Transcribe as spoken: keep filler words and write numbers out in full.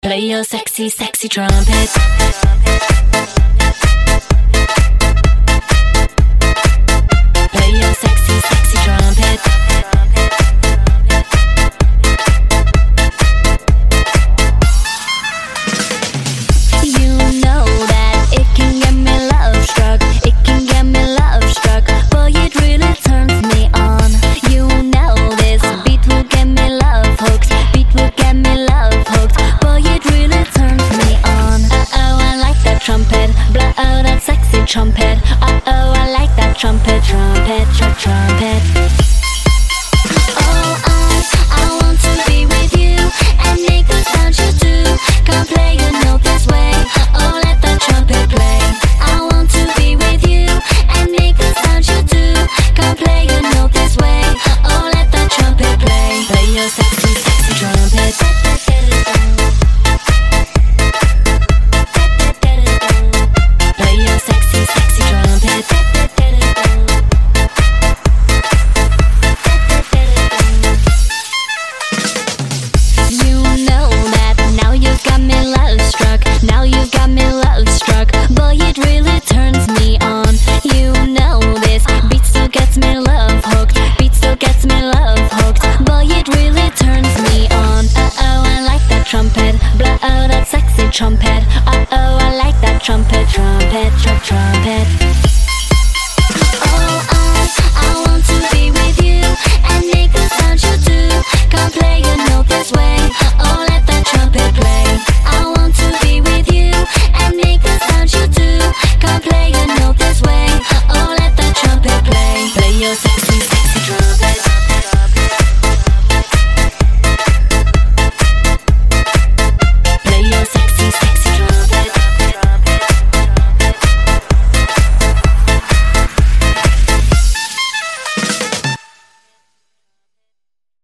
Play your sexy, sexy trumpet. Play your sexy, sexy trumpet. You know that it can get me love struck. It can get me love struck. Boy, it really turns me on. You know this beat will get me love hooked. Beat will get me love hooked. Boy, it really turns me on. Uh-oh, I like that trumpet. Blow out that sexy trumpet. Uh-oh, I like that trumpet. Trumpet, tr- trumpet. Oh, I, I want to be with you and make the sound you do. Can't play a note this way. Oh, let the trumpet play. I want to be with you and make the sound you do. Can't play a note this way. Oh, let the trumpet play. Play your sexy, sexy trumpet. Play your sexy, sexy trumpet. You know that now you've got me love struck. Now you've got me love struck. Boy, it really turns me on. You know this beat still gets me love hooked. Beat still gets me love hooked. Boy, it really turns me on. Uh-oh, I like that trumpet. Blow out that sexy trumpet. Uh-oh, I like that trumpet. Trumpet, tr- trumpet.